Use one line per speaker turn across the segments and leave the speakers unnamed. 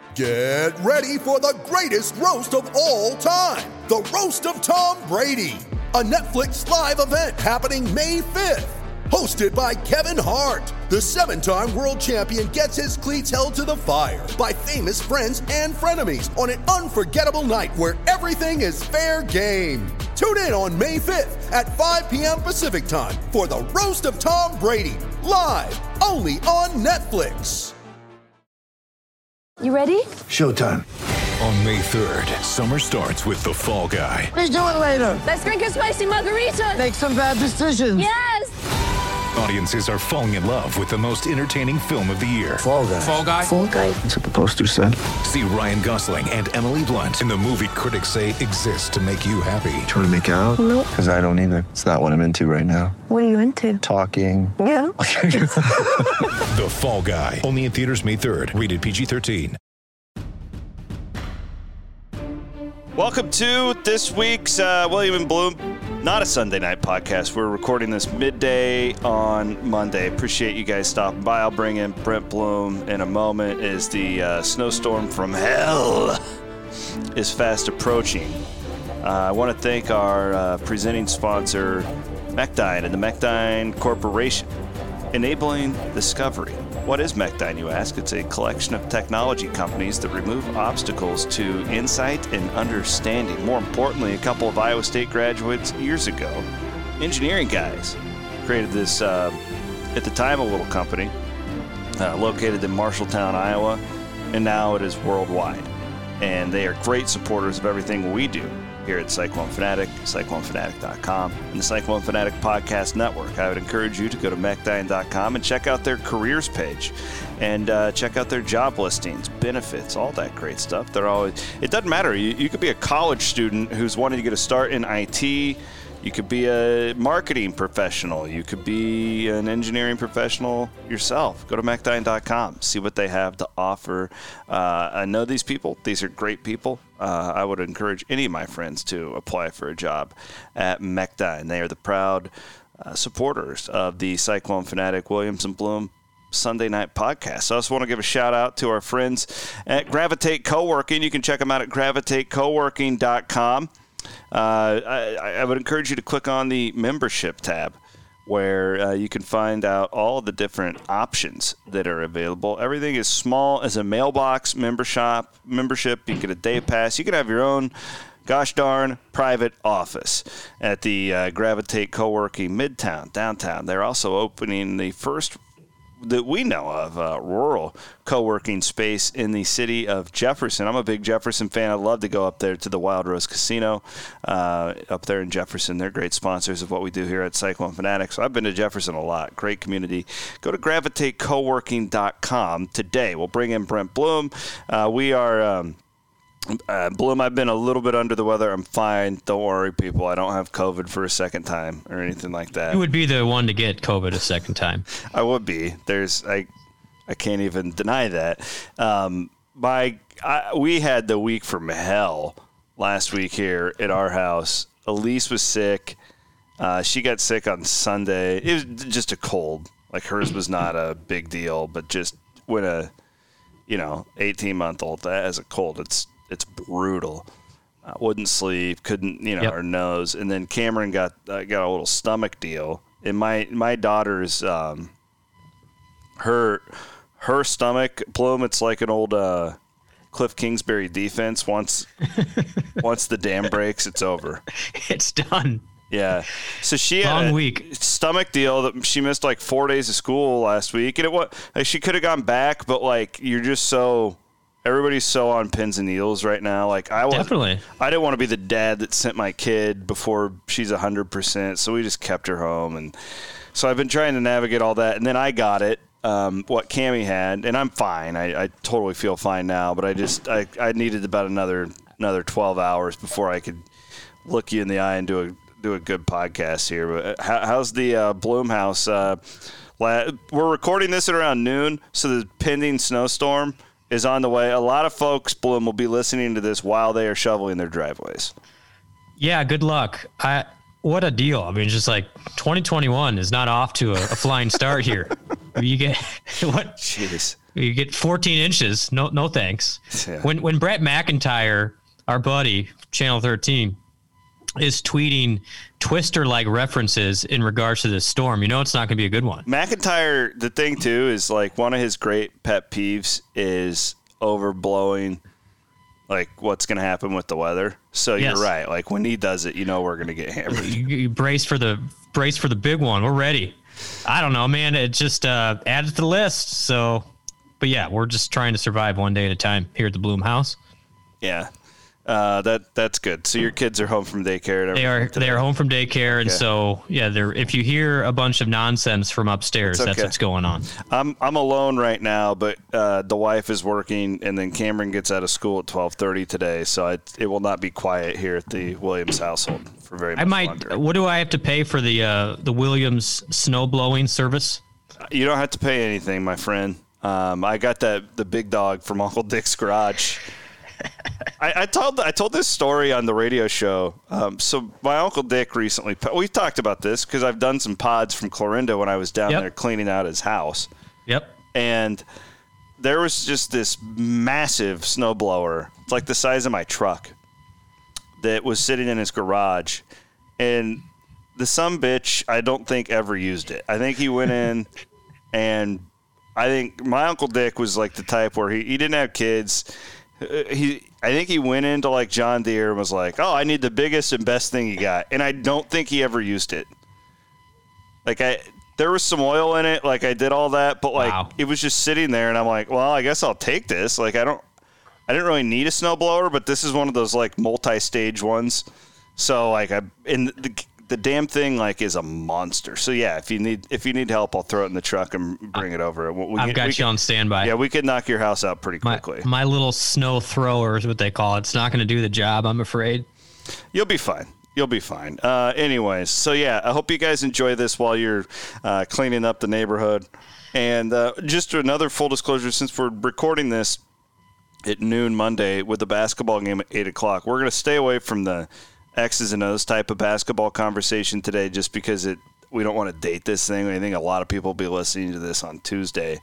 Get ready for the greatest roast of all time, the Roast of Tom Brady, a Netflix live event happening May 5th. Hosted by Kevin Hart, the 7-time world champion gets his cleats held to the fire by famous friends and frenemies on an unforgettable night where everything is fair game. Tune in on May 5th at 5 p.m. Pacific time for the Roast of Tom Brady, live only on Netflix.
You ready?
Showtime.
On May 3rd, summer starts with The Fall Guy.
Let's do it later.
Let's drink a spicy margarita.
Make some bad decisions.
Yes!
Audiences are falling in love with the most entertaining film of the year.
Fall Guy.
Fall Guy?
Fall Guy.
That's what the poster said.
See Ryan Gosling and Emily Blunt in the movie critics say exists to make you happy.
Trying to make it out?
Nope.
Because I don't either. It's not what I'm into right now.
What are you into?
Talking.
Yeah.
The Fall Guy. Only in theaters May 3rd. Rated PG-13.
Welcome to this week's William and Bloom, not a Sunday night podcast. We're recording this midday on Monday. Appreciate you guys stopping by. I'll bring in Brent Bloom in a moment as the snowstorm from hell is fast approaching. I want to thank our presenting sponsor, Mechdyne and the Mechdyne Corporation, enabling discovery. What is Mechdyne, you ask? It's a collection of technology companies that remove obstacles to insight and understanding. More importantly, a couple of Iowa State graduates years ago, engineering guys, created this, at the time, a little company located in Marshalltown, Iowa, and now it is worldwide. And they are great supporters of everything we do here at Cyclone Fanatic, CycloneFanatic.com, and the Cyclone Fanatic Podcast Network. I would encourage you to go to Mechdyne.com and check out their careers page and check out their job listings, benefits, all that great stuff. They're always, it doesn't matter. You could be a college student who's wanting to get a start in IT. You could be a marketing professional. You could be an engineering professional yourself. Go to Mechdyne.com. See what they have to offer. I know these people. These are great people. I would encourage any of my friends to apply for a job at Mechdyne. They are the proud supporters of the Cyclone Fanatic Williams and Bloom Sunday Night Podcast. So I also want to give a shout out to our friends at Gravitate Coworking. You can check them out at gravitatecoworking.com. I would encourage you to click on the membership tab where you can find out all the different options that are available. Everything is small as a mailbox membership. You get a day pass. You can have your own gosh darn private office at the Gravitate Coworking Midtown, downtown. They're also opening the first that we know of, rural co-working space in the city of Jefferson. I'm a big Jefferson fan. I'd love to go up there to the Wild Rose Casino up there in Jefferson. They're great sponsors of what we do here at Cyclone Fanatic. So I've been to Jefferson a lot. Great community. Go to gravitatecoworking.com today. We'll bring in Brent Bloom. We are... Bloom, I've been a little bit under the weather. I'm fine. Don't worry, people. I don't have COVID for a second time or anything like that.
You would be the one to get COVID a second time.
I would be. I can't even deny that. We had the week from hell last week here at our house. Elise was sick. She got sick on Sunday. It was just a cold. Like hers was not a big deal, but just when a 18-month-old has a cold, it's brutal. Wouldn't sleep, couldn't, her nose. And then Cameron got a little stomach deal. And my daughter's, her stomach, Bloom, it's like an old Cliff Kingsbury defense. Once the dam breaks, it's over.
It's done.
Yeah. So she
had
a
week.
Stomach deal that she missed like 4 days of school last week. And she could have gone back, but you're just everybody's so on pins and needles right now.
Definitely. I
didn't want to be the dad that sent my kid before she's 100%. So we just kept her home. And so I've been trying to navigate all that. And then I got it, what Cammie had, and I'm fine. I totally feel fine now, but I needed about another 12 hours before I could look you in the eye and do a good podcast here. But how's the Bloom house? We're recording this at around noon, so the pending snowstorm is on the way. A lot of folks, Bloom, will be listening to this while they are shoveling their driveways.
Yeah, good luck. What a deal. I mean, just 2021 is not off to a flying start here. You get what?
Jeez.
You get 14 inches. No thanks.
Yeah.
When Brett McIntyre, our buddy, Channel 13, is tweeting Twister-like references in regards to this storm, it's not going to be a good one.
McIntyre, the thing too is like one of his great pet peeves is overblowing like what's going to happen with the weather. So
Yes.
You're right. Like when he does it, we're going to get hammered.
You brace for the big one. We're ready. I don't know, man. It just added to the list. So, but yeah, we're just trying to survive one day at a time here at the Bloom House.
Yeah. That's good. So your kids are home from daycare. And
They are home from daycare, and
Okay.
so yeah. If you hear a bunch of nonsense from upstairs,
It's okay.
that's what's going on.
I'm alone right now, but the wife is working, and then Cameron gets out of school at 12:30 today, so it will not be quiet here at the Williams household for very much longer.
What do I have to pay for the Williams snow blowing service?
You don't have to pay anything, my friend. I got the big dog from Uncle Dick's garage. I told this story on the radio show. So my Uncle Dick recently, we've talked about this because I've done some pods from Clorinda when I was down
Yep.
there cleaning out his house.
Yep.
And there was just this massive snowblower. It's like the size of my truck that was sitting in his garage. And the sumbitch, I don't think ever used it. I think he went in and I think my Uncle Dick was like the type where he didn't have kids. I think he went into like John Deere and was like, "Oh, I need the biggest and best thing you got," and I don't think he ever used it. Like there was some oil in it, like I did all that, but like
Wow.
It was just sitting there, and I'm like, "Well, I guess I'll take this." Like I didn't really need a snowblower, but this is one of those like multi-stage ones. So like the damn thing like is a monster. So yeah, if you need help, I'll throw it in the truck and bring it over.
I've got you on standby.
Yeah, we could knock your house out pretty quickly.
My little snow thrower is what they call it. It's not going to do the job, I'm afraid.
You'll be fine. You'll be fine. Anyways, so yeah, I hope you guys enjoy this while you're cleaning up the neighborhood. And just another full disclosure, since we're recording this at noon Monday with the basketball game at 8 o'clock, we're going to stay away from the X's and O's type of basketball conversation today just because we don't want to date this thing. I think a lot of people will be listening to this on Tuesday.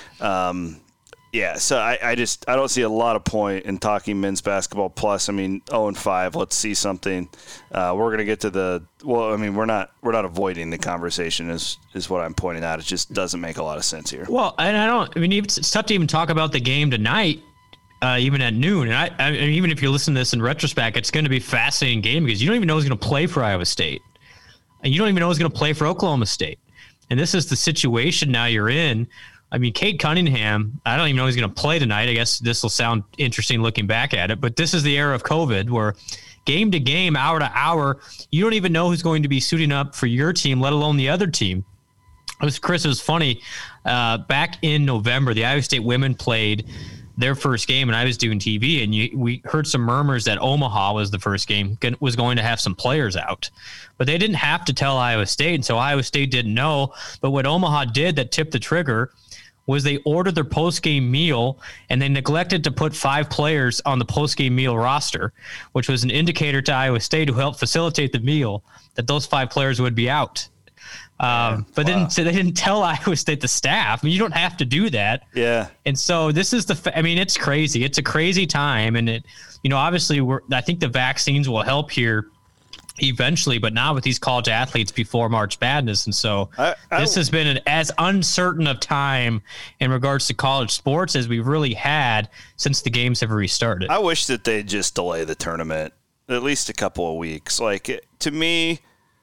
Yeah, so I don't see a lot of point in talking men's basketball. Plus, 0-5. Let's see something. We're going to get to we're not avoiding the conversation is what I'm pointing out. It just doesn't make a lot of sense here.
Well, and it's tough to even talk about the game tonight, even at noon. And even if you listen to this in retrospect, it's going to be a fascinating game because you don't even know who's going to play for Iowa State. And you don't even know who's going to play for Oklahoma State. And this is the situation now you're in. Cade Cunningham, I don't even know who's going to play tonight. I guess this will sound interesting looking back at it, but this is the era of COVID where game to game, hour to hour, you don't even know who's going to be suiting up for your team, let alone the other team. It was funny. Back in November, the Iowa State women played their first game, and I was doing TV, and we heard some murmurs that Omaha was the first game, was going to have some players out. But they didn't have to tell Iowa State, and so Iowa State didn't know. But what Omaha did that tipped the trigger was they ordered their post-game meal, and they neglected to put 5 players on the post-game meal roster, which was an indicator to Iowa State, who helped facilitate the meal, that those 5 players would be out. But wow. They didn't tell Iowa State, the staff. You don't have to do that.
Yeah.
And so this is it's crazy. It's a crazy time. And obviously I think the vaccines will help here eventually, but not with these college athletes before March Madness. And so this has been as uncertain of time in regards to college sports as we've really had since the games have restarted.
I wish that they'd just delay the tournament at least a couple of weeks. To me,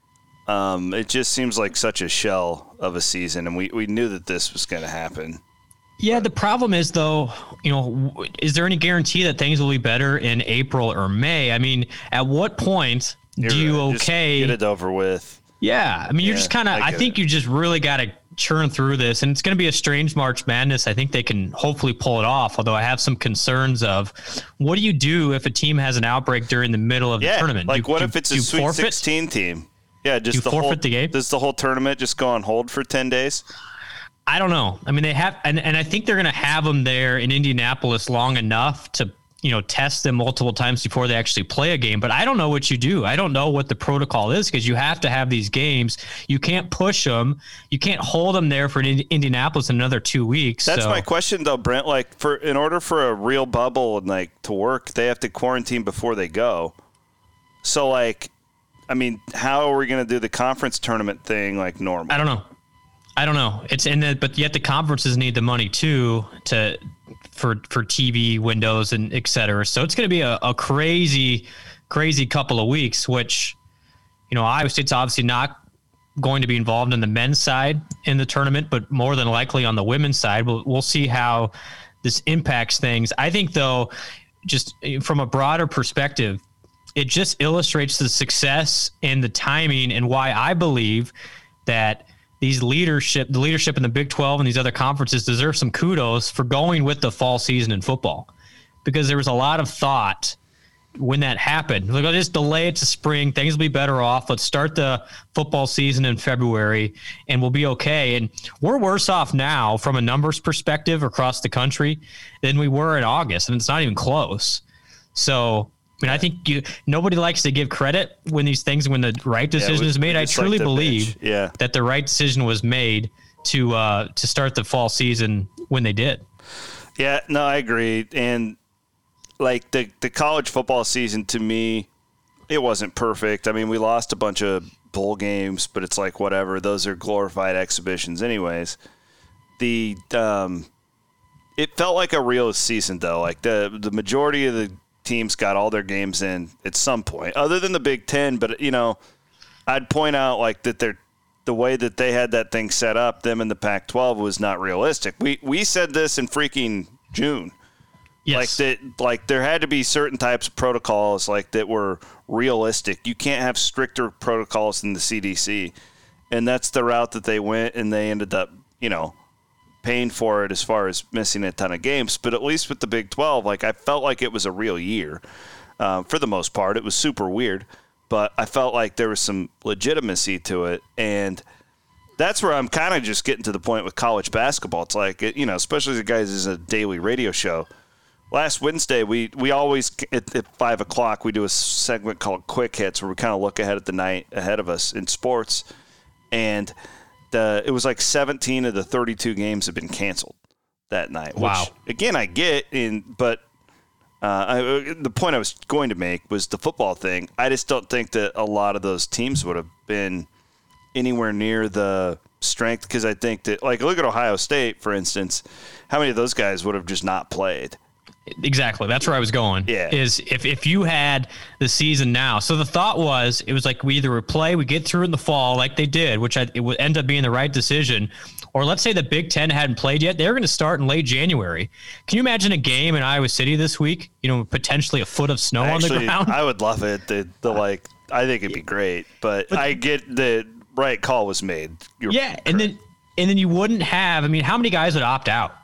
it just seems like such a shell of a season, and we knew that this was going to happen.
Yeah, the problem is, though, is there any guarantee that things will be better in April or May? At what point do you
just get it over with?
Yeah, you're just kind of. I think you just really got to churn through this, and it's going to be a strange March Madness. I think they can hopefully pull it off, although I have some concerns of what do you do if a team has an outbreak during the middle of the tournament?
What if it's a Sweet 16 team? Yeah, just
forfeit the game.
Does the whole tournament just go on hold for 10 days?
I don't know. They have, and I think they're going to have them there in Indianapolis long enough to test them multiple times before they actually play a game. But I don't know what you do. I don't know what the protocol is, because you have to have these games. You can't push them. You can't hold them there for Indianapolis in another 2 weeks.
That's my question, though, Brent. Like, in order for a real bubble and to work, they have to quarantine before they go. So, how are we going to do the conference tournament thing like normal?
I don't know. It's but yet the conferences need the money too for TV windows and et cetera. So it's going to be a crazy couple of weeks, which, Iowa State's obviously not going to be involved in the men's side in the tournament, but more than likely on the women's side. We'll see how this impacts things. I think, though, just from a broader perspective, it just illustrates the success and the timing, and why I believe that the leadership in the Big 12 and these other conferences deserve some kudos for going with the fall season in football, because there was a lot of thought when that happened. Like, let's just delay it to spring. Things will be better off. Let's start the football season in February and we'll be okay. And we're worse off now from a numbers perspective across the country than we were in August. And it's not even close. So, I think nobody likes to give credit when the right decision is made. I truly believe that the right decision was made to start the fall season when they did.
Yeah, no, I agree. And the college football season, to me, it wasn't perfect. I mean, we lost a bunch of bowl games, but it's whatever. Those are glorified exhibitions anyways. It felt like a real season, though. The majority of the teams got all their games in at some point, other than the Big Ten. But, I'd point out that the way that they had that thing set up, them in the Pac-12, was not realistic. We said this in freaking June. Yes. There had to be certain types of protocols that were realistic. You can't have stricter protocols than the CDC. And that's the route that they went, and they ended up, paying for it as far as missing a ton of games. But at least with the Big 12, I felt like it was a real year. For the most part, it was super weird, but I felt like there was some legitimacy to it. And that's where I'm kind of just getting to the point with college basketball. It's especially the guys as a daily radio show. Last Wednesday, we always, at 5 o'clock, we do a segment called Quick Hits, where we kind of look ahead at the night ahead of us in sports. And it was 17 of the 32 games have been canceled that night.
Wow.
Which, again, I get, but the point I was going to make was the football thing. I just don't think that a lot of those teams would have been anywhere near the strength, because I think that, look at Ohio State, for instance. How many of those guys would have just not played?
Exactly. That's where I was going.
Yeah.
Is if you had the season now. So the thought was, it was we either would play, we get through in the fall like they did, which it would end up being the right decision. Or let's say the Big Ten hadn't played yet. They're going to start in late January. Can you imagine a game in Iowa City this week? Potentially a foot of snow on the ground.
I would love it. I think it'd be great, but I get the right call was made.
And then you wouldn't have, how many guys would opt out?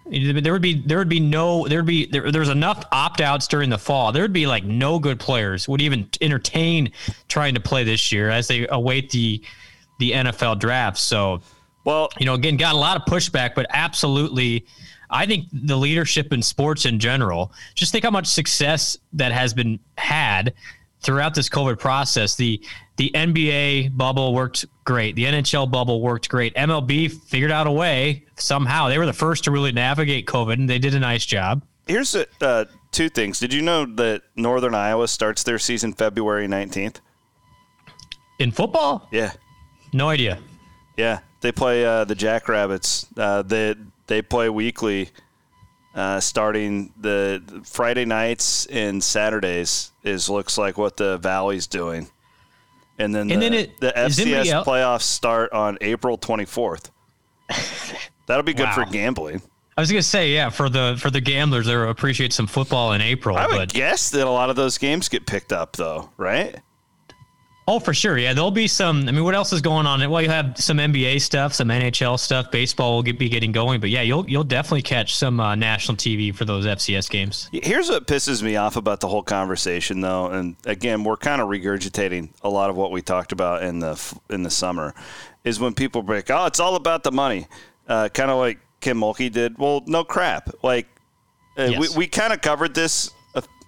There's enough opt-outs during the fall. There would be no good players would even entertain trying to play this year as they await the NFL draft. So, again, got a lot of pushback, but absolutely, I think the leadership in sports in general, just think how much success that has been had throughout this COVID process. The NBA bubble worked great. The NHL bubble worked great. MLB figured out a way somehow. They were the first to really navigate COVID, and they did a nice job.
Here's two things. Did you know that Northern Iowa starts their season February 19th?
In football?
Yeah.
No idea.
Yeah. They play the Jackrabbits. They play weekly starting the Friday nights and Saturdays looks like what the Valley's doing. And then the FCS playoffs start on April 24th. That'll be good for gambling.
I was going to say, yeah, for the gamblers, they appreciate some football in April.
I would guess that a lot of those games get picked up, though, right?
Oh, for sure. Yeah, there'll be some. What else is going on? Well, you have some NBA stuff, some NHL stuff. Baseball will be getting going. But, yeah, you'll definitely catch some national TV for those FCS games.
Here's what pisses me off about the whole conversation, though. And, again, we're kind of regurgitating a lot of what we talked about in the summer, is when people break, it's all about the money, kind of like Kim Mulkey did. Well, no crap.
Yes.
We kind of covered this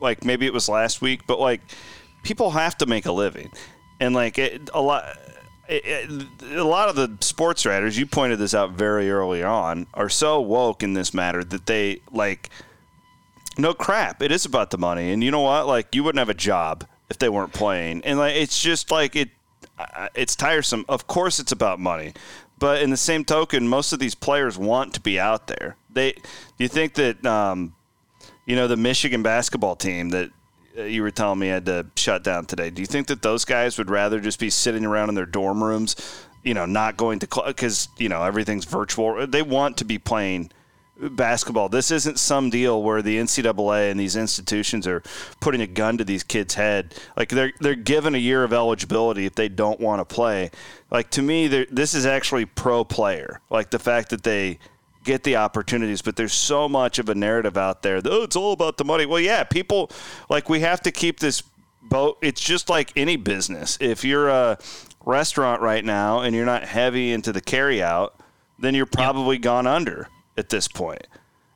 like maybe it was last week, but like people have to make a living, and like a lot of the sports writers, you pointed this out very early on, are so woke in this matter that they like, no crap, it is about the money. And you know what? Like, you wouldn't have a job if they weren't playing. And like, it's just like it's tiresome. Of course it's about money. But in the same token, most of these players want to be out there. Do you think that, the Michigan basketball team that you were telling me had to shut down today, do you think that those guys would rather just be sitting around in their dorm rooms, not going to because, everything's virtual? They want to be playing basketball. This isn't some deal where the NCAA and these institutions are putting a gun to these kids' head. Like, they're given a year of eligibility if they don't want to play. Like, to me, this is actually pro player. Like, the fact that they get the opportunities, but there's so much of a narrative out there that, it's all about the money. Well, yeah, people, like, we have to keep this boat. It's just like any business. If you're a restaurant right now and you're not heavy into the carryout, then you're probably gone under at this point.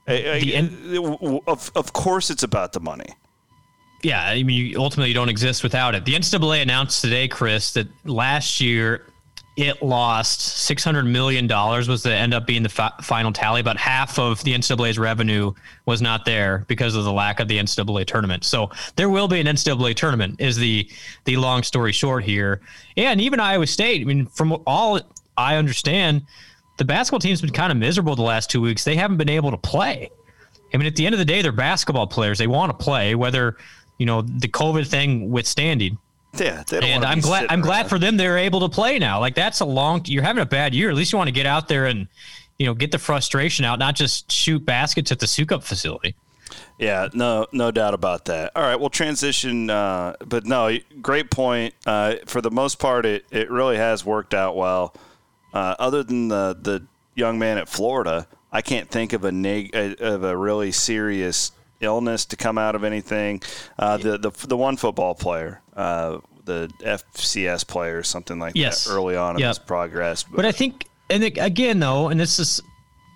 Of course it's about the money.
Yeah, I mean, ultimately you don't exist without it. The NCAA announced today, Chris, that last year it lost $600 million was to end up being the final tally. About half of the NCAA's revenue was not there because of the lack of the NCAA tournament. So there will be an NCAA tournament is the long story short here. Yeah, and even Iowa State, I mean, from all I understand, the basketball team's been kind of miserable the last 2 weeks. They haven't been able to play. I mean, at the end of the day, they're basketball players. They want to play, whether, the COVID thing withstanding.
Yeah,
and I'm glad for them they're able to play now. Like, that's you're having a bad year. At least you want to get out there and, get the frustration out, not just shoot baskets at the Sukup facility.
Yeah, no doubt about that. All right, we'll transition. But no, great point. For the most part, it really has worked out well. Other than the young man at Florida, I can't think of a really serious illness to come out of anything. The one football player, the FCS player, something like that, early on in his progress.
But I think, and again though, and this is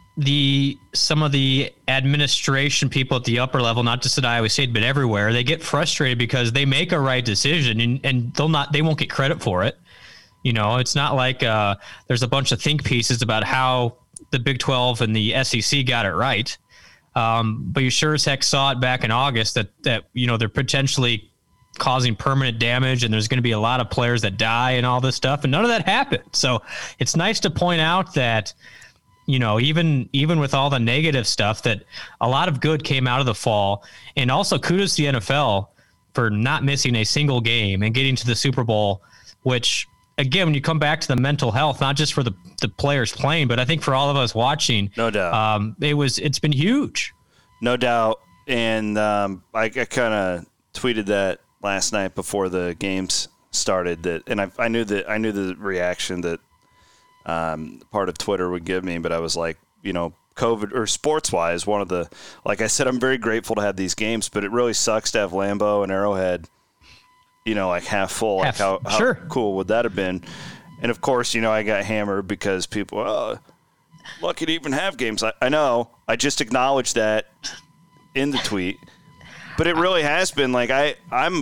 some of the administration people at the upper level, not just at Iowa State but everywhere, they get frustrated because they make a right decision and they won't get credit for it. It's not like there's a bunch of think pieces about how the Big 12 and the SEC got it right. But you sure as heck saw it back in August that they're potentially causing permanent damage and there's going to be a lot of players that die and all this stuff. And none of that happened. So it's nice to point out that, even with all the negative stuff, that a lot of good came out of the fall. And also kudos to the NFL for not missing a single game and getting to the Super Bowl, which, again, when you come back to the mental health, not just for the players playing, but I think for all of us watching,
no doubt,
it's been huge.
No doubt. And I kind of tweeted that last night before the games started, and I knew the reaction that part of Twitter would give me, but I was like, COVID or sports wise, like I said, I'm very grateful to have these games, but it really sucks to have Lambeau and Arrowhead like half full. Like how cool would that have been? And of course, I got hammered because people, lucky to even have games. I know. I just acknowledged that in the tweet, but it really has been like I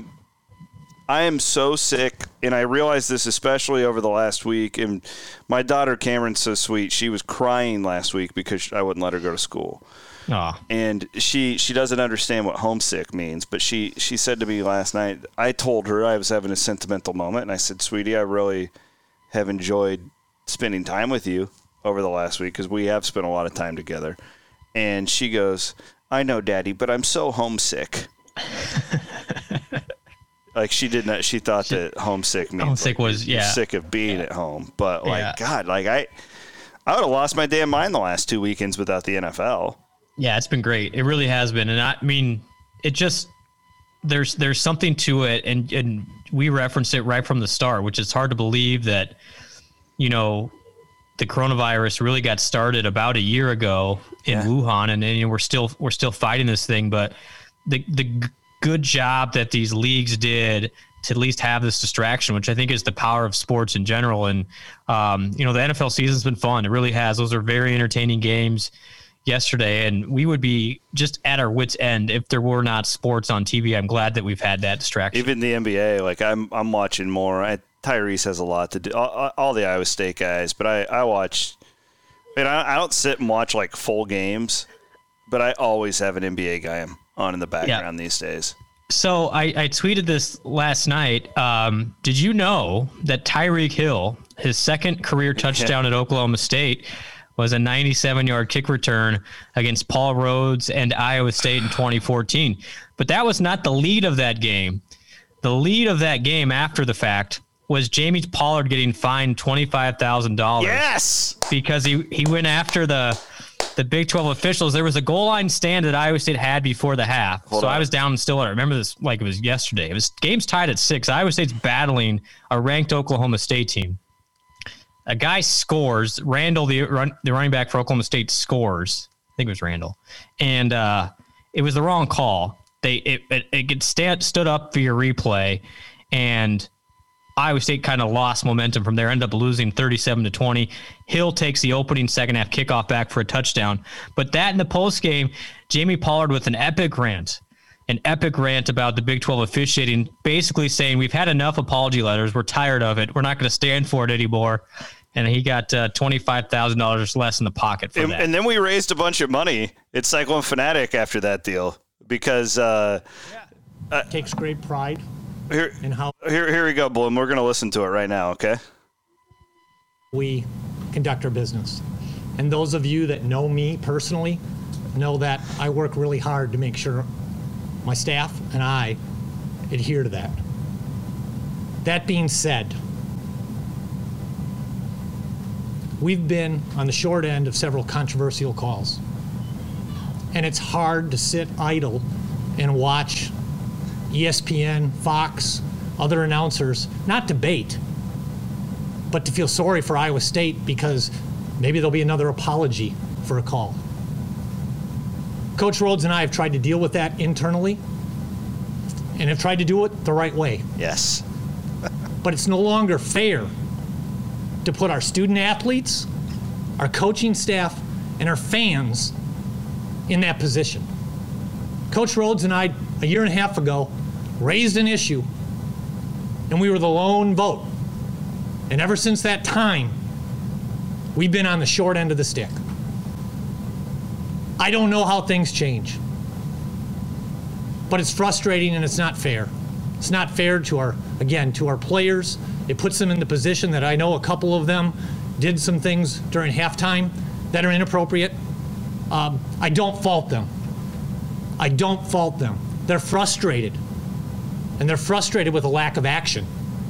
am so sick, and I realized this especially over the last week. And my daughter Cameron's so sweet. She was crying last week because I wouldn't let her go to school.
Aww.
And she doesn't understand what homesick means, but she said to me last night, I told her I was having a sentimental moment, and I said, sweetie, I really have enjoyed spending time with you over the last week because we have spent a lot of time together. And she goes, I know, Daddy, but I'm so homesick. Like, she thought that homesick means
homesick was,
you're sick of being at home. But God, like I would have lost my damn mind the last 2 weekends without the NFL.
Yeah, it's been great. It really has been. And I mean, it just, there's something to it. And we referenced it right from the start, which is hard to believe that, the coronavirus really got started about a year ago in Wuhan. And we're still fighting this thing, but the good job that these leagues did to at least have this distraction, which I think is the power of sports in general. And, the NFL season's been fun. It really has. Those are very entertaining games. yesterday, and we would be just at our wits' end if there were not sports on TV. I'm glad that we've had that distraction.
Even the NBA, like I'm watching more. Tyrese has a lot to do. All the Iowa State guys, but I watch. I mean, I don't sit and watch like full games, but I always have an NBA guy on in the background these days.
So I tweeted this last night. Did you know that Tyreek Hill, his second career touchdown at Oklahoma State, was a 97-yard kick return against Paul Rhodes and Iowa State in 2014? But that was not the lead of that game. The lead of that game after the fact was Jamie Pollard getting fined $25,000.
Yes!
Because he went after the Big 12 officials. There was a goal line stand that Iowa State had before the half. Hold on. I was down in Stillwater. I remember this like it was yesterday. It was game's tied at 6. Iowa State's battling a ranked Oklahoma State team. A guy scores. Randall, the running back for Oklahoma State, scores. I think it was Randall. And it was the wrong call. It stood up for your replay, and Iowa State kind of lost momentum from there, ended up losing 37-20. Hill takes the opening second half kickoff back for a touchdown. But that in the post game, Jamie Pollard with an epic rant about the Big 12 officiating, basically saying we've had enough apology letters. We're tired of it. We're not going to stand for it anymore. And he got $25,000 less in the pocket for that.
And then we raised a bunch of money at Cyclone Fanatic after that deal because
takes great pride.
Here we go, Bloom. We're going to listen to it right now, okay?
We conduct our business. And those of you that know me personally know that I work really hard to make sure my staff and I adhere to that. That being said, we've been on the short end of several controversial calls. And it's hard to sit idle and watch ESPN, Fox, other announcers not debate, but to feel sorry for Iowa State because maybe there'll be another apology for a call. Coach Rhodes and I have tried to deal with that internally and have tried to do it the right way.
Yes.
But it's no longer fair to put our student athletes, our coaching staff, and our fans in that position. Coach Rhodes and I, a year and a half ago, raised an issue, and we were the lone vote. And ever since that time, we've been on the short end of the stick. I don't know how things change, but it's frustrating and it's not fair. It's not fair to our players. It puts them in the position that I know a couple of them did some things during halftime that are inappropriate. I don't fault them. They're frustrated. And they're frustrated with a lack of action.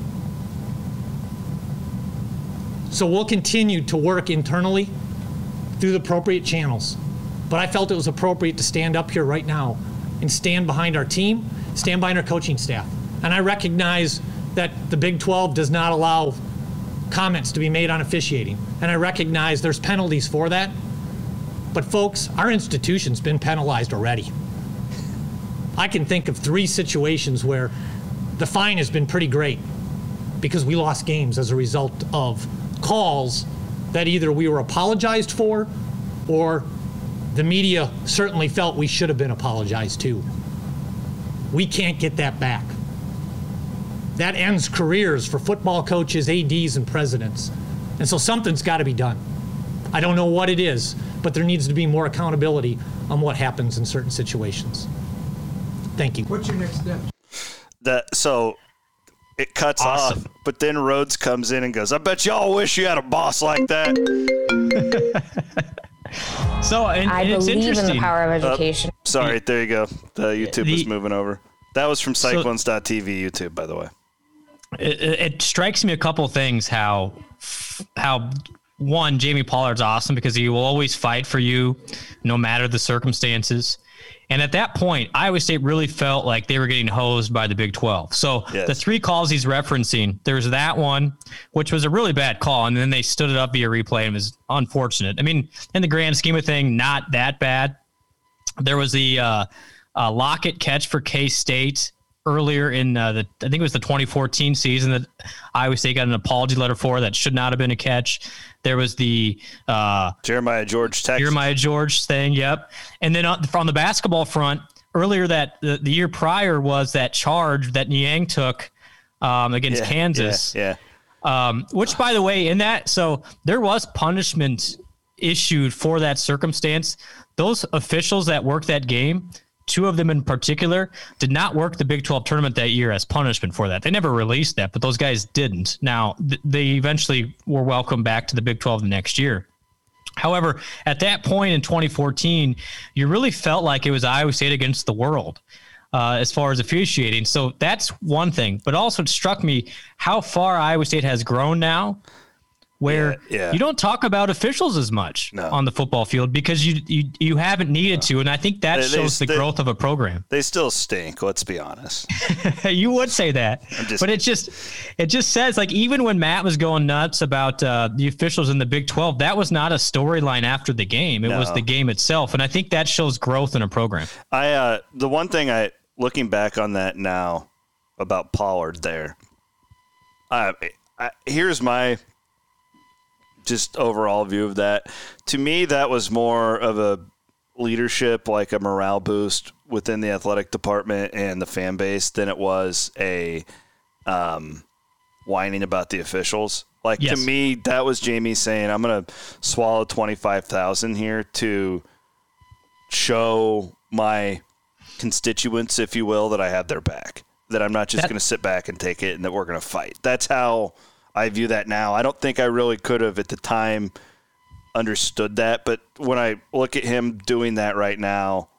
So we'll continue to work internally through the appropriate channels. But I felt it was appropriate to stand up here right now and stand behind our team, stand behind our coaching staff. And I recognize that the Big 12 does not allow comments to be made on officiating. And I recognize there's penalties for that. But folks, our institution's been penalized already. I can think of 3 situations where the fine has been pretty great because we lost games as a result of calls that either we were apologized for or the media certainly felt we should have been apologized to. We can't get that back. That ends careers for football coaches, ADs, and presidents. And so something's got to be done. I don't know what it is, but there needs to be more accountability on what happens in certain situations. Thank you.
What's your next step?
So it cuts off, but then Rhodes comes in and goes, I bet y'all wish you had a boss like that.
I believe in the power of education.
Sorry, there you go. The YouTube is moving over. That was from Cyclones.tv YouTube, by the way.
It strikes me a couple of things how one, Jamie Pollard's awesome because he will always fight for you no matter the circumstances. And at that point, Iowa State really felt like they were getting hosed by the Big 12. So the 3 calls he's referencing, there's that one, which was a really bad call, and then they stood it up via replay, and it was unfortunate. I mean, in the grand scheme of things, not that bad. There was the Lockett catch for K-State earlier in I think it was the 2014 season that Iowa State got an apology letter for that should not have been a catch. There was the
Jeremiah George
thing. Yep. And then on the basketball front, earlier the year prior was that charge that Niang took against Kansas.
Yeah.
Which, by the way, so there was punishment issued for that circumstance. Those officials that worked that game, 2 of them in particular, did not work the Big 12 tournament that year as punishment for that. They never released that, but those guys didn't. Now, they eventually were welcomed back to the Big 12 the next year. However, at that point in 2014, you really felt like it was Iowa State against the world as far as officiating. So that's one thing. But also it struck me how far Iowa State has grown now, where you don't talk about officials as much on the football field because you haven't needed to. And I think that shows the growth of a program.
They still stink, let's be honest.
You would say that. But it just says, like, even when Matt was going nuts about the officials in the Big 12, that was not a storyline after the game. It was the game itself. And I think that shows growth in a program.
The one thing looking back on that now about Pollard there, here's my just overall view of that. To me, that was more of a leadership, like a morale boost within the athletic department and the fan base than it was a whining about the officials. Like, to me, that was Jamie saying, I'm going to swallow 25,000 here to show my constituents, if you will, that I have their back, that I'm not just going to sit back and take it and that we're going to fight. That's how I view that now. I don't think I really could have at the time understood that, but when I look at him doing that right now,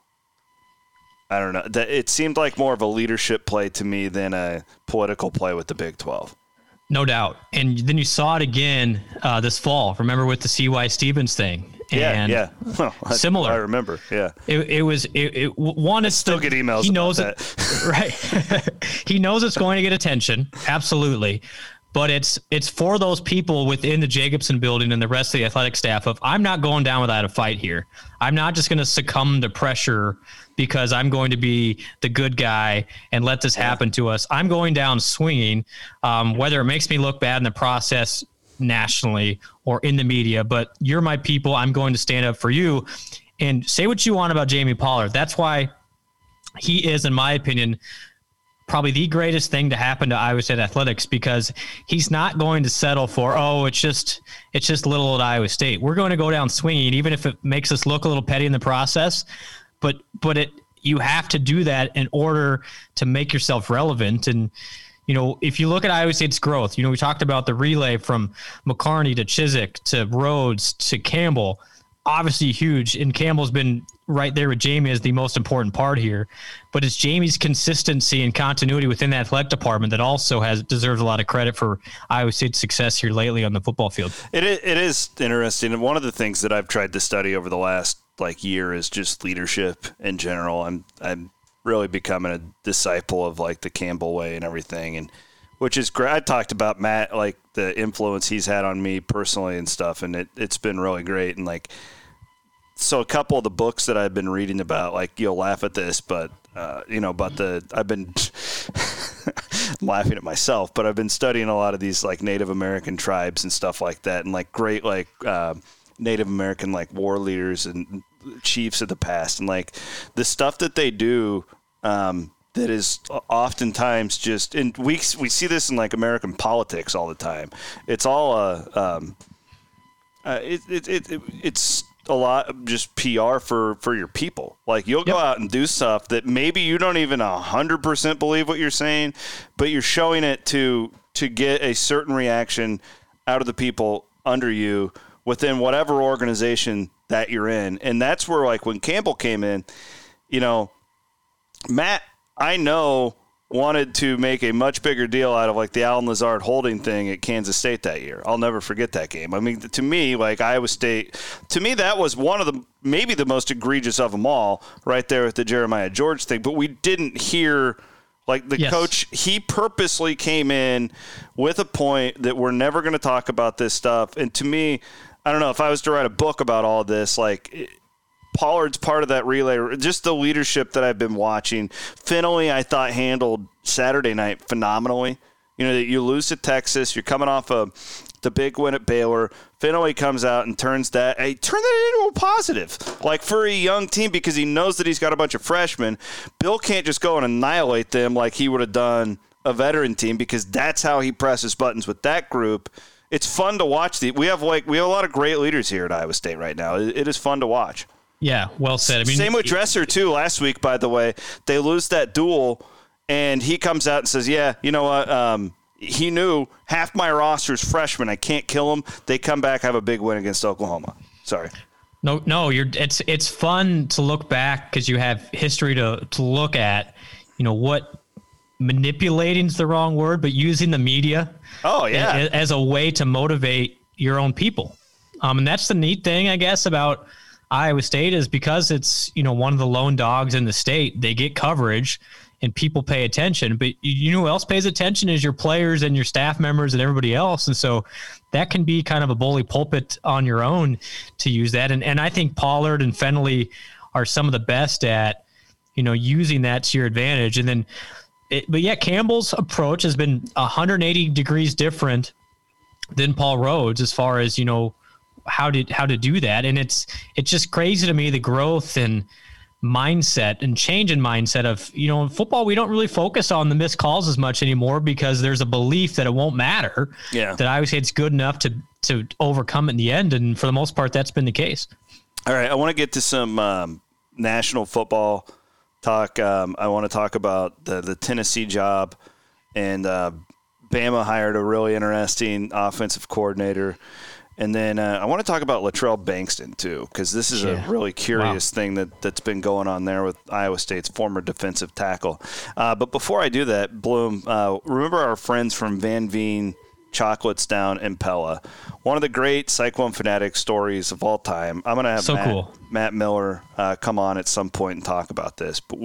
I don't know. That it seemed like more of a leadership play to me than a political play with the Big 12.
No doubt. And then you saw it again this fall. Remember with the C.Y. Stevens thing?
Yeah. Well,
similar.
I remember. Yeah.
It was one. It's
still get emails.
He knows
about
that, right? He knows it's going to get attention. Absolutely. But it's for those people within the Jacobson building and the rest of the athletic staff of, I'm not going down without a fight here. I'm not just going to succumb to pressure because I'm going to be the good guy and let this happen to us. I'm going down swinging, whether it makes me look bad in the process nationally or in the media, but you're my people. I'm going to stand up for you. And say what you want about Jamie Pollard. That's why he is, in my opinion, probably the greatest thing to happen to Iowa State athletics, because he's not going to settle for, it's just little old Iowa State. We're going to go down swinging, even if it makes us look a little petty in the process. But you have to do that in order to make yourself relevant. And, if you look at Iowa State's growth, we talked about the relay from McCarney to Chizik to Rhodes to Campbell, obviously huge. And Campbell's been right there with Jamie as the most important part here, but it's Jamie's consistency and continuity within the athletic department that also deserves a lot of credit for Iowa State's success here lately on the football field.
It is interesting. And one of the things that I've tried to study over the last year is just leadership in general. I'm really becoming a disciple of the Campbell way and everything. And which is great. I talked about Matt, the influence he's had on me personally and stuff. And it's been really great. And so a couple of the books that I've been reading about, you'll laugh at this, but, I've been I'm laughing at myself, but I've been studying a lot of these Native American tribes and stuff like that. And great, Native American, war leaders and chiefs of the past. And the stuff that they do, that is oftentimes just, and we see this in American politics all the time. It's all, it's a lot of just PR for your people. You'll go out and do stuff that maybe you don't even 100% believe what you're saying, but you're showing it to get a certain reaction out of the people under you within whatever organization that you're in. And that's where when Campbell came in, Matt, I know, wanted to make a much bigger deal out of the Allen Lazard holding thing at Kansas State that year. I'll never forget that game. I mean, to me, Iowa State, to me, that was one of maybe the most egregious of them all, right there with the Jeremiah George thing. But we didn't hear coach, he purposely came in with a point that we're never going to talk about this stuff. And to me, I don't know, if I was to write a book about all this, Pollard's part of that relay, just the leadership that I've been watching. Finley, I thought, handled Saturday night phenomenally. You lose to Texas. You're coming off the big win at Baylor. Finley comes out and turns that into a positive, like for a young team, because he knows that he's got a bunch of freshmen. Bill can't just go and annihilate them like he would have done a veteran team, because that's how he presses buttons with that group. It's fun to watch. We have a lot of great leaders here at Iowa State right now. It is fun to watch.
Yeah, well said. I mean,
same with Dresser too. Last week, by the way, they lose that duel, and he comes out and says, "Yeah, you know what? He knew half my roster's freshmen. I can't kill them. They come back, have a big win against Oklahoma." Sorry.
No, it's fun to look back because you have history to look at. What manipulating is the wrong word, but using the media.
Oh yeah,
as a way to motivate your own people. And that's the neat thing, I guess, about Iowa State, is because it's one of the lone dogs in the state. They get coverage. And people pay attention, but who else pays attention is your players and your staff members and everybody else. And so that can be kind of a bully pulpit on your own to use that. And I think Pollard and Fenley are some of the best at, using that to your advantage. And then, Campbell's approach has been 180 degrees different than Paul Rhodes as far as, how to do that. And it's just crazy to me, the growth and mindset and change in mindset of, in football, we don't really focus on the missed calls as much anymore because there's a belief that it won't matter. Yeah. That I would say it's good enough to overcome it in the end. And for the most part, that's been the case.
All right. I want to get to some national football talk. I want to talk about the Tennessee job, and Bama hired a really interesting offensive coordinator. And then I want to talk about Latrell Bankston, too, because this is a really curious thing that's been going on there with Iowa State's former defensive tackle. But before I do that, Bloom, remember our friends from Van Veen Chocolates down in Pella. One of the great Cyclone Fanatic stories of all time. I'm going to have Matt Miller come on at some point and talk about this. But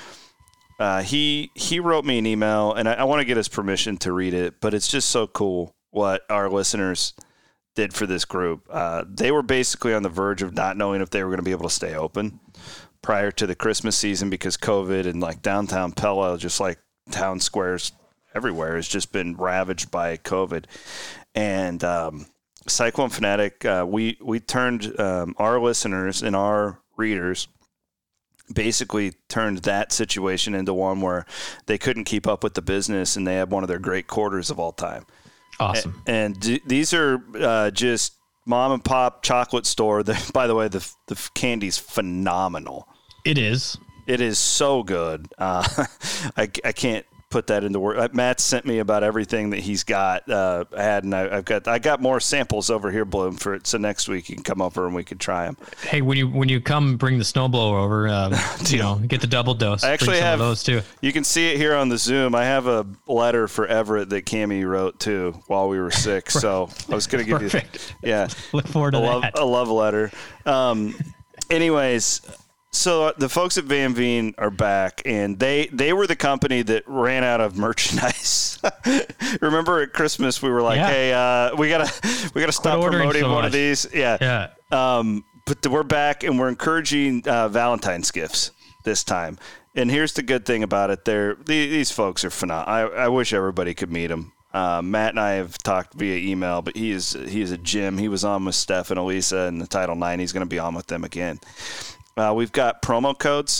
he wrote me an email, and I want to get his permission to read it, but it's just so cool what our listeners did for this group. They were basically on the verge of not knowing if they were going to be able to stay open prior to the Christmas season because COVID, and like downtown Pella, just like town squares everywhere, has just been ravaged by COVID. And Cyclone Fanatic, we turned our listeners and our readers basically turned that situation into one where they couldn't keep up with the business, and they had one of their great quarters of all time.
Awesome.
And these are just mom and pop chocolate store. By the way, the candy's phenomenal.
It is.
It is so good. I can't put that into words. Matt sent me about everything that he's got and I got more samples over here, Bloom, for it. So next week you can come over and we can try them.
Hey, when you come, bring the snowblower over. Get the double dose.
I actually have
those too.
You can see it here on the Zoom. I have a letter for Everett that Cammie wrote too while we were sick. So I was going to give you,
Look forward to that.
A love letter. Anyways. So the folks at Van Veen are back, and they were the company that ran out of merchandise. Remember at Christmas we were like, "Hey, we gotta stop promoting one of these." Yeah. But we're back, and we're encouraging Valentine's gifts this time. And here's the good thing about it: these folks are phenomenal. I wish everybody could meet them. Matt and I have talked via email, but he is a gem. He was on with Steph and Elisa in the Title IX. He's going to be on with them again. We've got promo codes,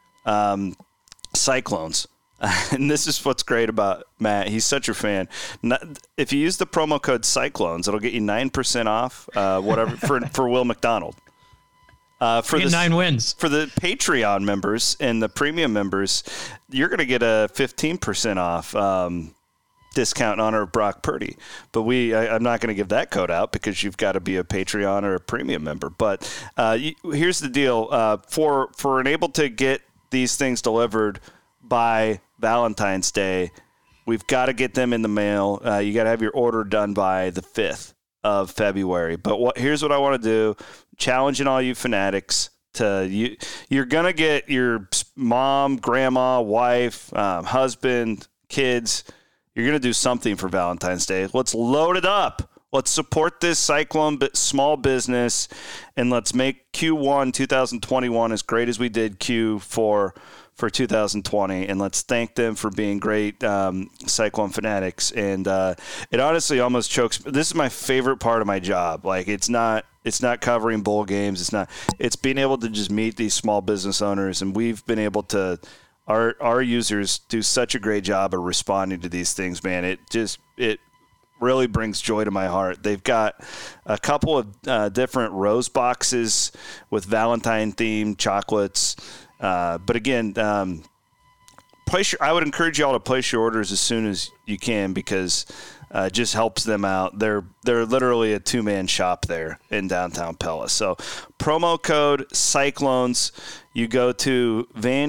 Cyclones. And this is what's great about Matt. He's such a fan. If you use the promo code Cyclones, it'll get you 9% off whatever for Will McDonald. For
9 wins.
For the Patreon members and the premium members, you're going to get a 15% off discount in honor of Brock Purdy. But I'm not going to give that code out because you've got to be a Patreon or a premium member. But here's the deal. For able to get these things delivered by Valentine's Day, we've got to get them in the mail. You got to have your order done by the 5th of February. But here's what I want to do. Challenging all you fanatics you're going to get your mom, grandma, wife, husband, kids. You're going to do something for Valentine's Day. Let's load it up. Let's support this Cyclone small business, and let's make Q1 2021 as great as we did Q4 for 2020, and let's thank them for being great Cyclone fanatics. And it honestly almost chokes. This is my favorite part of my job. Like, it's not covering bowl games. It's being able to just meet these small business owners, and we've been able to. Our users do such a great job of responding to these things, man. It really brings joy to my heart. They've got a couple of different rose boxes with Valentine-themed chocolates. But again, I would encourage you all to place your orders as soon as you can, because it just helps them out. They're literally a two-man shop there in downtown Pella. So promo code Cyclones, you go to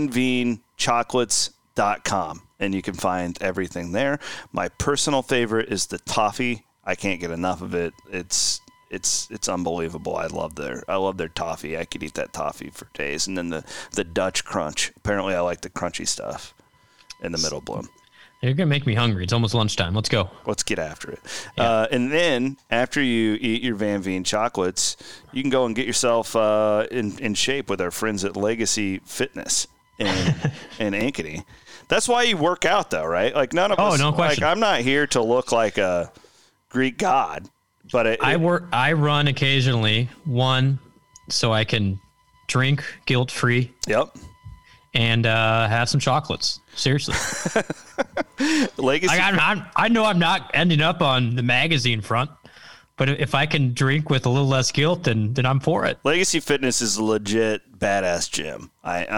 VanVeenChocolates.com and you can find everything there. My personal favorite is the toffee. I can't get enough of it. It's unbelievable. I love their toffee. I could eat that toffee for days. And then the Dutch Crunch. Apparently, I like the crunchy stuff in the middle, Bloom.
You're gonna make me hungry. It's almost lunchtime. Let's go.
Let's get after it. Yeah. And then after you eat your Van Veen chocolates, you can go and get yourself in shape with our friends at Legacy Fitness in Ankeny. That's why you work out, though, right? Like, none of us.
No question.
Like, I'm not here to look like a Greek god. But
I run occasionally, one, so I can drink guilt-free.
Yep.
And have some chocolates. Seriously.
Legacy.
I know I'm not ending up on the magazine front, but if I can drink with a little less guilt, then I'm for it.
Legacy Fitness is a legit badass gym.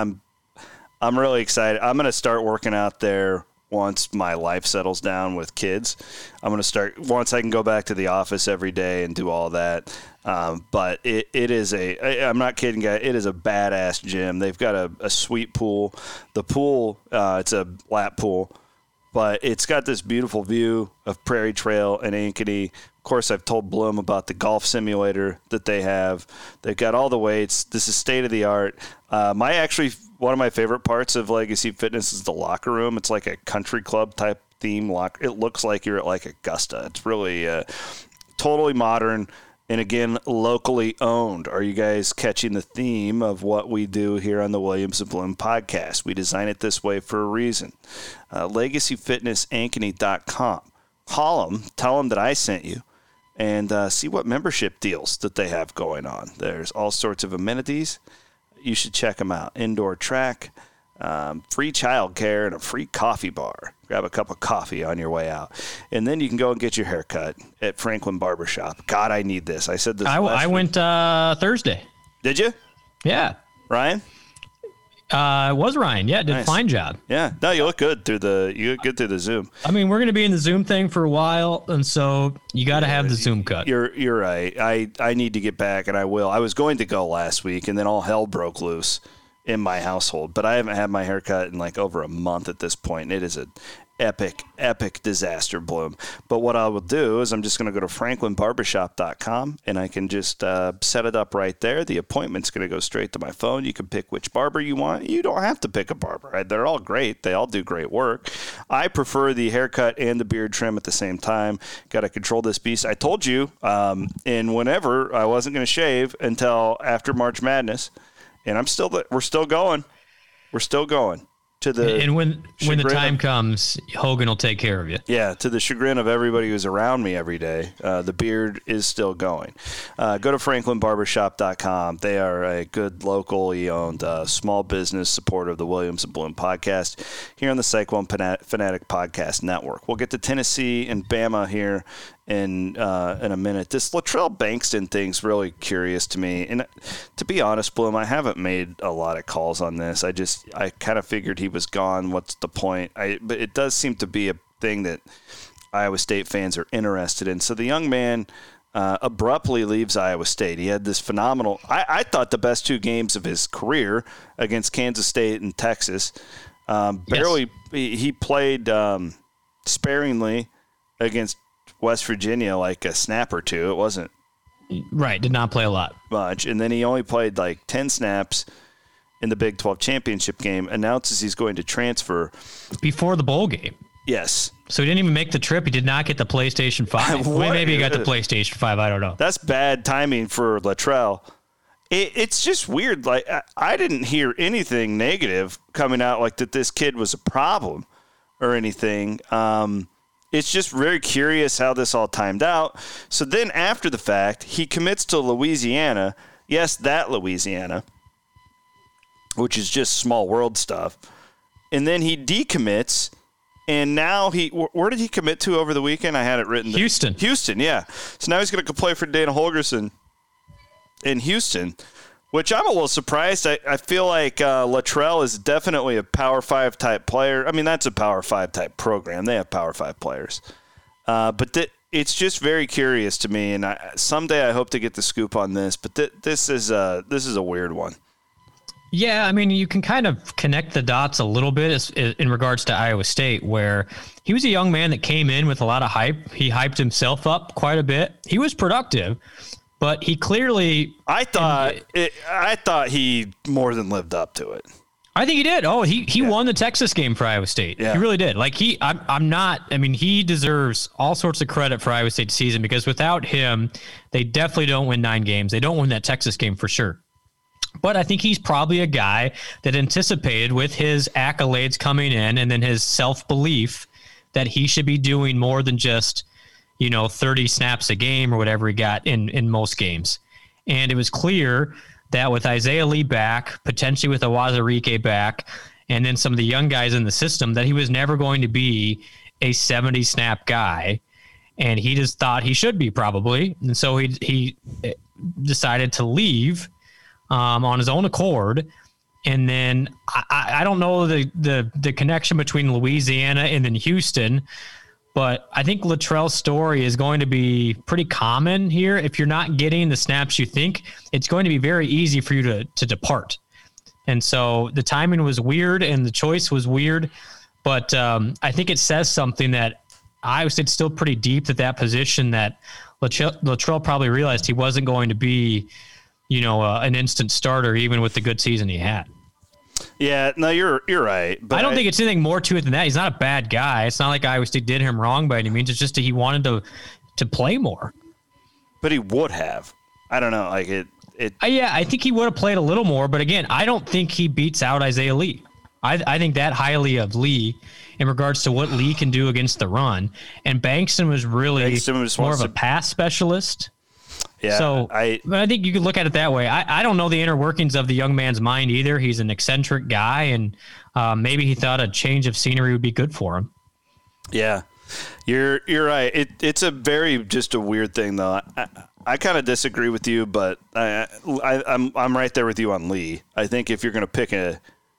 I'm really excited. I'm going to start working out there once my life settles down with kids. I'm going to start once I can go back to the office every day and do all that. But it is I'm not kidding, guys. It is a badass gym. They've got a sweet pool. The pool, it's a lap pool, but it's got this beautiful view of Prairie Trail and Ankeny. Of course, I've told Bloom about the golf simulator that they have. They've got all the weights. This is state of the art. One of my favorite parts of Legacy Fitness is the locker room. It's like a country club type theme locker. It looks like you're at like Augusta. It's really totally modern. And again, locally owned. Are you guys catching the theme of what we do here on the Williams and Bloom podcast? We design it this way for a reason. LegacyFitnessAnkeny.com. Call them, tell them that I sent you, and see what membership deals that they have going on. There's all sorts of amenities. You should check them out. Indoor track, free childcare, and a free coffee bar. Grab a cup of coffee on your way out. And then you can go and get your hair cut at Franklin Barbershop. God, I need this. I said this
I went Thursday.
Did you?
Yeah.
Ryan?
It was Ryan. Yeah, did
nice.
a fine job.
Yeah. No, you look good through the Zoom.
I mean, we're going to be in the Zoom thing for a while, and so you got to have the Zoom cut.
You're right. I need to get back, and I will. I was going to go last week, and then all hell broke loose in my household. But I haven't had my hair cut in like over a month at this point. It is an epic disaster, Bloom. But what I will do is I'm just going to go to franklinbarbershop.com, and I can just set it up right there. The appointment's going to go straight to my phone. You can pick which barber you want. You don't have to pick a barber. Right? They're all great. They all do great work. I prefer the haircut and the beard trim at the same time. Got to control this beast. I told you, and whenever I wasn't going to shave until after March Madness, and we're still going. We're still going.
And when the time comes, Hogan will take care of you.
Yeah, to the chagrin of everybody who's around me every day, the beard is still going. Go to franklinbarbershop.com. They are a good locally owned small business supporter of the Williams and Bloom podcast here on the Cyclone Fanatic Podcast Network. We'll get to Tennessee and Bama here in a minute. This Latrell Bankston thing's really curious to me. And to be honest, Bloom, I haven't made a lot of calls on this. I kind of figured he was gone. What's the point? But it does seem to be a thing that Iowa State fans are interested in. So the young man abruptly leaves Iowa State. He had this phenomenal, I thought the best two games of his career against Kansas State and Texas. Barely, he played sparingly against West Virginia, like a snap or two. It wasn't
right. Did not play a lot
much, and then he only played like 10 snaps in the Big 12 championship game. Announces he's going to transfer
before the bowl game.
Yes.
So he didn't even make the trip. He did not get the PlayStation 5. Maybe he got the PlayStation 5. I don't know.
That's bad timing for Latrell. It's just weird. Like, I didn't hear anything negative coming out like that this kid was a problem or anything. It's just very curious how this all timed out. So then after the fact, he commits to Louisiana. Yes, that Louisiana, which is just small world stuff. And then he decommits, and now where did he commit to over the weekend? I had it written.
Houston.
Houston, yeah. So now he's going to play for Dana Holgorsen in Houston, which I'm a little surprised. I feel like Luttrell is definitely a Power 5 type player. I mean, that's a Power 5 type program. They have Power 5 players. But it's just very curious to me, and someday I hope to get the scoop on this. But this is a weird one.
Yeah, I mean, you can kind of connect the dots a little bit in regards to Iowa State, where he was a young man that came in with a lot of hype. He hyped himself up quite a bit. He was productive, but he clearly... I
thought he more than lived up to it.
I think he did. Oh, he won the Texas game for Iowa State. Yeah. He really did. Like, he deserves all sorts of credit for Iowa State's season, because without him, they definitely don't win 9 games. They don't win that Texas game for sure. But I think he's probably a guy that anticipated, with his accolades coming in and then his self-belief, that he should be doing more than just, 30 snaps a game or whatever he got in most games. And it was clear that with Isaiah Lee back, potentially with Awazarike back, and then some of the young guys in the system, that he was never going to be a 70-snap guy. And he just thought he should be, probably. And so he decided to leave on his own accord. And then I don't know the connection between Louisiana and then Houston, but I think Luttrell's story is going to be pretty common here. If you're not getting the snaps you think, it's going to be very easy for you to depart. And so the timing was weird and the choice was weird, but I think it says something that Iowa State's still pretty deep at that position, that Luttrell probably realized he wasn't going to be an instant starter, even with the good season he had.
Yeah, no, you're right. But
I don't think it's anything more to it than that. He's not a bad guy. It's not like Iowa State did him wrong by any means. It's just that he wanted to play more.
But he would have. I don't know. Like it.
I think he would have played a little more. But again, I don't think he beats out Isaiah Lee. I think that highly of Lee in regards to what Lee can do against the run. And Bankston was really more of a pass specialist.
Yeah,
but I think you could look at it that way. I don't know the inner workings of the young man's mind either. He's an eccentric guy, and maybe he thought a change of scenery would be good for him.
Yeah, you're right. It's just a weird thing, though. I kind of disagree with you, but I'm right there with you on Lee. I think if you're going to pick a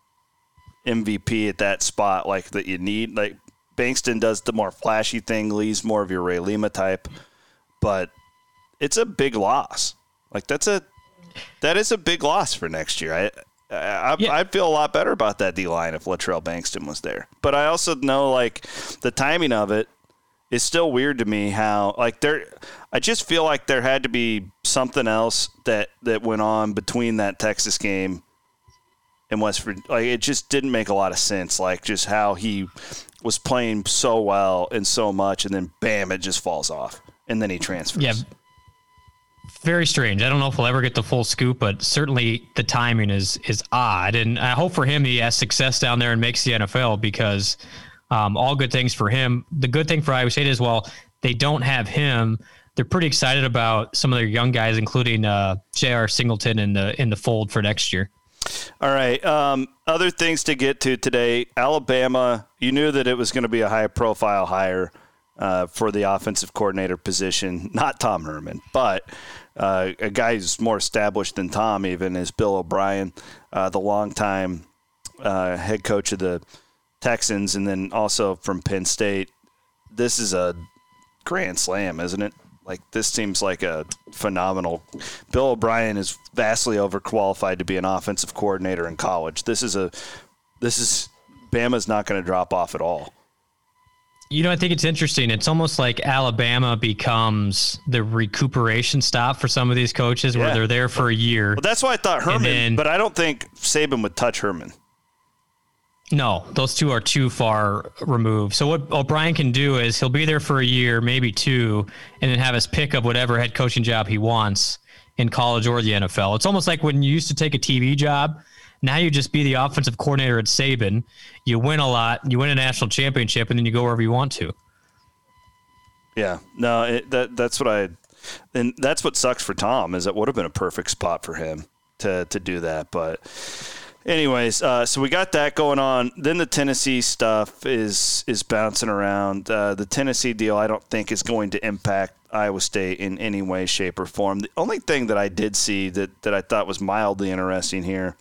MVP at that spot, like that you need, like Bankston does the more flashy thing, Lee's more of your Ray Lima type, but it's a big loss. Like that is a big loss for next year. I'd feel a lot better about that D-line if Latrell Bankston was there. But I also know, like, the timing of it is still weird to me. How, like, I just feel like there had to be something else that went on between that Texas game and West Virginia. Like, it just didn't make a lot of sense. Like, just how he was playing so well and so much, and then bam, it just falls off, and then he transfers.
Yeah. Very strange. I don't know if we'll ever get the full scoop, but certainly the timing is odd. And I hope for him he has success down there and makes the NFL, because all good things for him. The good thing for Iowa State is, well, they don't have him. They're pretty excited about some of their young guys, including J.R. Singleton in the fold for next year.
All right. Other things to get to today. Alabama, you knew that it was going to be a high-profile hire for the offensive coordinator position. Not Tom Herman, but a guy who's more established than Tom even is Bill O'Brien, the longtime head coach of the Texans, and then also from Penn State. This is a grand slam, isn't it? Like, this seems like a phenomenal. Bill O'Brien is vastly overqualified to be an offensive coordinator in college. This is Bama's not going to drop off at all.
I think it's interesting. It's almost like Alabama becomes the recuperation stop for some of these coaches, where they're there for a year.
Well, that's why I thought Herman, but I don't think Saban would touch Herman.
No, those two are too far removed. So what O'Brien can do is he'll be there for a year, maybe 2, and then have his pick of whatever head coaching job he wants in college or the NFL. It's almost like when you used to take a TV job. Now you just be the offensive coordinator at Saban. You win a lot, you win a national championship, and then you go wherever you want to.
Yeah, no, that's what sucks for Tom, is it would have been a perfect spot for him to do that. But anyways, so we got that going on. Then the Tennessee stuff is bouncing around. The Tennessee deal, I don't think, is going to impact Iowa State in any way, shape, or form. The only thing that I did see that I thought was mildly interesting here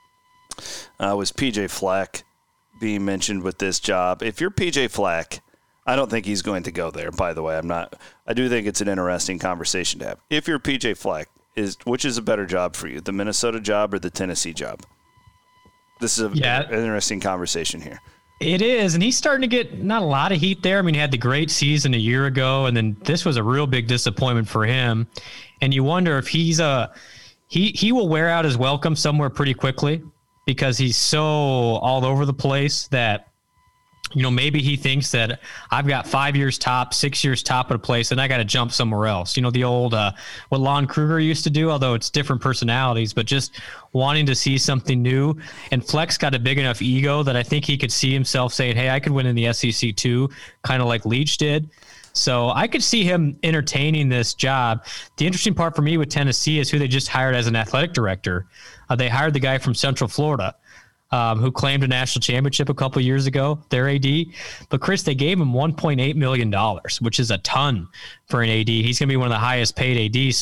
was PJ Fleck being mentioned with this job. If you're PJ Fleck, I don't think he's going to go there, by the way. I do think it's an interesting conversation to have. If you're PJ Fleck, which is a better job for you, the Minnesota job or the Tennessee job? This is an interesting conversation here.
It is, and he's starting to get not a lot of heat there. I mean, he had the great season a year ago, and then this was a real big disappointment for him. And you wonder if he will wear out his welcome somewhere pretty quickly, because he's so all over the place that, maybe he thinks that I've got 5 years top, 6 years top at a place, and I got to jump somewhere else. The old, what Lon Kruger used to do, although it's different personalities, but just wanting to see something new. And Fleck's got a big enough ego that I think he could see himself saying, hey, I could win in the SEC too, kind of like Leach did. So I could see him entertaining this job. The interesting part for me with Tennessee is who they just hired as an athletic director. They hired the guy from Central Florida, who claimed a national championship a couple of years ago, their AD. But, Chris, they gave him $1.8 million, which is a ton for an AD. He's going to be one of the highest paid ADs.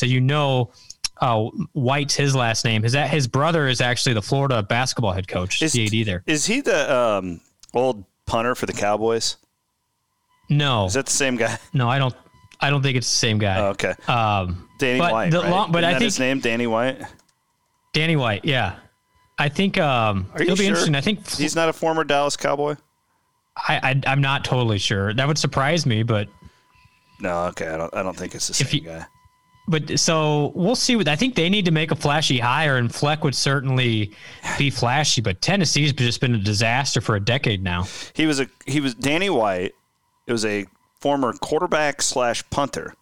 So White's his last name. His brother is actually the Florida basketball head coach, the AD there.
Is he the old punter for the Cowboys?
No.
Is that the same guy?
No, I don't think it's the same guy.
Oh, okay. Danny White, right? But I think his name, Danny White?
Danny White, yeah. I think it'll be interesting. I think
he's not a former Dallas Cowboy.
I'm not totally sure. That would surprise me, but
no. Okay, I don't think it's the same guy.
But so we'll see. I think they need to make a flashy hire, and Fleck would certainly be flashy. But Tennessee's just been a disaster for a decade now.
He was Danny White. It was a former quarterback / punter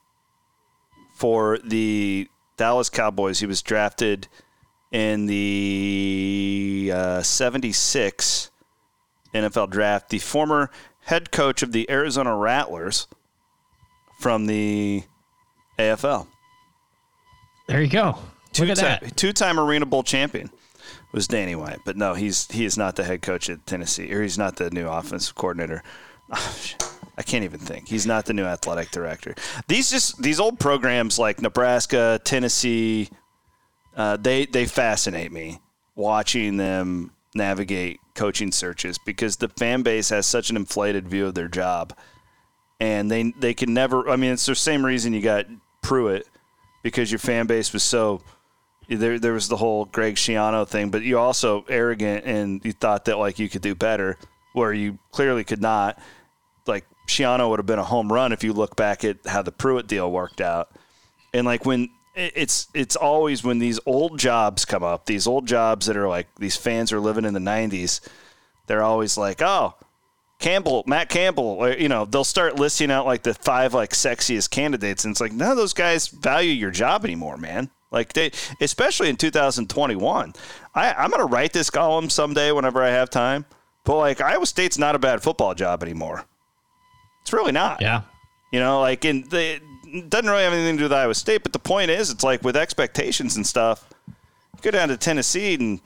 for the Dallas Cowboys. He was drafted in the 76 NFL draft, the former head coach of the Arizona Rattlers from the AFL.
There you go. Look at that.
Two-time Arena Bowl champion was Danny White. But no, he is not the head coach at Tennessee, or he's not the new offensive coordinator. I can't even think. He's not the new athletic director. These old programs like Nebraska, Tennessee, they fascinate me, watching them navigate coaching searches, because the fan base has such an inflated view of their job, and they can never. I mean, it's the same reason you got Pruitt, because your fan base was so. There was the whole Greg Schiano thing, but you also arrogant and you thought that like you could do better, where you clearly could not. Like Schiano would have been a home run if you look back at how the Pruitt deal worked out, and like when. It's always when these old jobs come up, these old jobs that are like these fans are living in the 90s, they're always like, oh, Matt Campbell, or, they'll start listing out like the 5 like sexiest candidates, and it's like none of those guys value your job anymore, man. Like especially in 2021. I'm gonna write this column someday whenever I have time, but like Iowa State's not a bad football job anymore. It's really not.
Yeah.
It doesn't really have anything to do with Iowa State, but the point is, it's like with expectations and stuff, you go down to Tennessee and,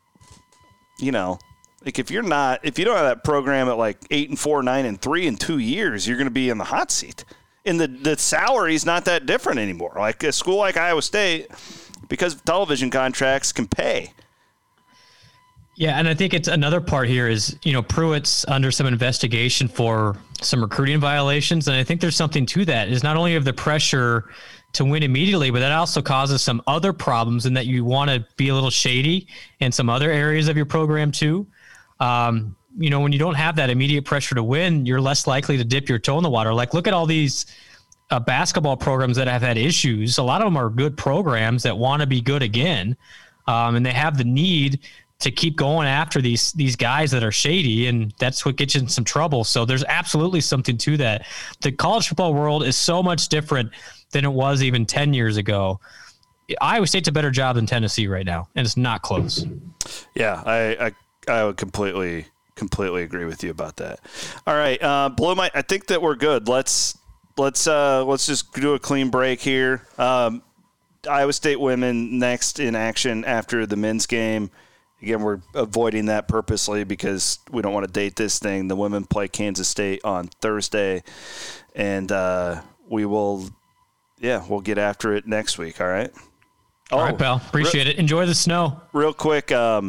like if you don't have that program at like 8-4, 9-3 in 2 years, you're going to be in the hot seat. And the salary's not that different anymore. Like a school like Iowa State, because of television contracts, can pay.
Yeah, and I think it's another part here is, Pruitt's under some investigation for some recruiting violations, and I think there's something to that. Is not only of the pressure to win immediately, but that also causes some other problems in that you want to be a little shady in some other areas of your program too. When you don't have that immediate pressure to win, you're less likely to dip your toe in the water. Like, look at all these basketball programs that have had issues. A lot of them are good programs that want to be good again, and they have the need to keep going after these guys that are shady, and that's what gets you in some trouble. So there's absolutely something to that. The college football world is so much different than it was even 10 years ago. Iowa State's a better job than Tennessee right now, and it's not close.
Yeah, I would completely agree with you about that. All right, Bloom, I think that we're good. Let's just do a clean break here. Iowa State women next in action after the men's game. Again, we're avoiding that purposely because we don't want to date this thing. The women play Kansas State on Thursday, and we'll get after it next week. All right.
All right, pal. Appreciate it. Enjoy the snow.
Real quick, I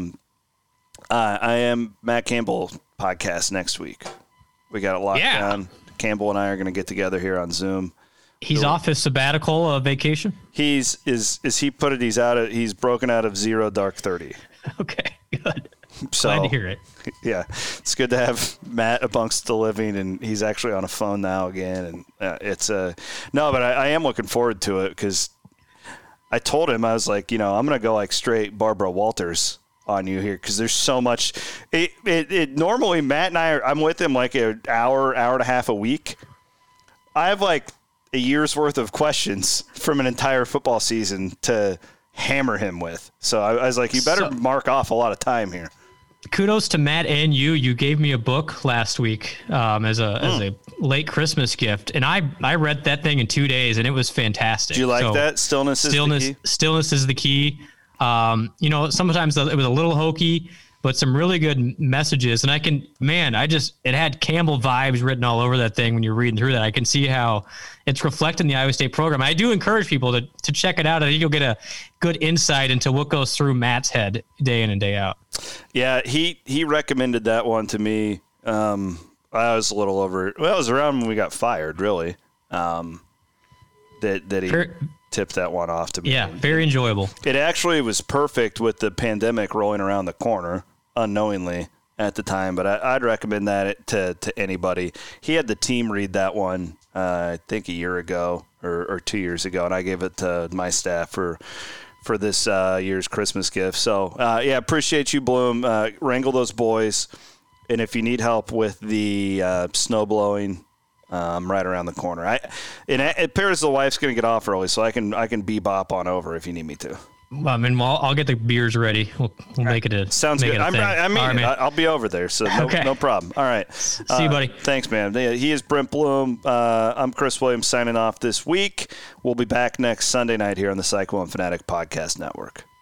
am Matt Campbell podcast next week. We got it locked down. Campbell and I are going to get together here on Zoom.
He's off his sabbatical vacation.
He's broken out of zero dark 30.
Okay, good.
So,
glad to hear it.
Yeah, it's good to have Matt amongst the living, and he's actually on a phone now again. And but I am looking forward to it because I told him, I was like, I'm going to go like straight Barbara Walters on you here because there's so much. It normally Matt and I'm with him like an hour and a half a week. I have like a year's worth of questions from an entire football season to hammer him with. So I was like, you better mark off a lot of time here.
Kudos to Matt and you. You gave me a book last week as a late Christmas gift, and I read that thing in 2 days, and it was fantastic.
Do you like that? Stillness is the key?
Stillness is the key. Sometimes it was a little hokey, but some really good messages. And it had Campbell vibes written all over that thing when you're reading through that. I can see how it's reflecting the Iowa State program. I do encourage people to check it out. I think you'll get a good insight into what goes through Matt's head day in and day out.
Yeah, he recommended that one to me. I was a little over it. Well, it was around when we got fired, really. That he tipped that one off to me.
Yeah, very enjoyable.
It actually was perfect with the pandemic rolling around the corner unknowingly at the time, but I'd recommend that to anybody. He had the team read that one, I think a year ago or 2 years ago, and I gave it to my staff for this year's Christmas gift. So, appreciate you, Bloom. Wrangle those boys, and if you need help with the snow blowing, right around the corner. It appears the wife's going to get off early, so I can bebop on over if you need me to.
I'll get the beers ready. We'll make it a
sounds good. I'll be over there, so no problem. All right.
See you, buddy.
Thanks, man. He is Brent Bloom. I'm Chris Williams signing off this week. We'll be back next Sunday night here on the Cyclone Fanatic Podcast Network.